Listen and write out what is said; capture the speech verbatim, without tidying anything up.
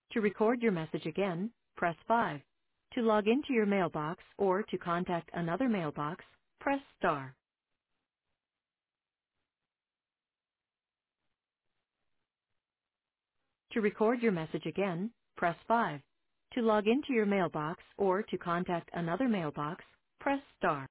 To record your message again, press five. To log into your mailbox or to contact another mailbox, press star. To record your message again, press five. To log into your mailbox or to contact another mailbox, press star.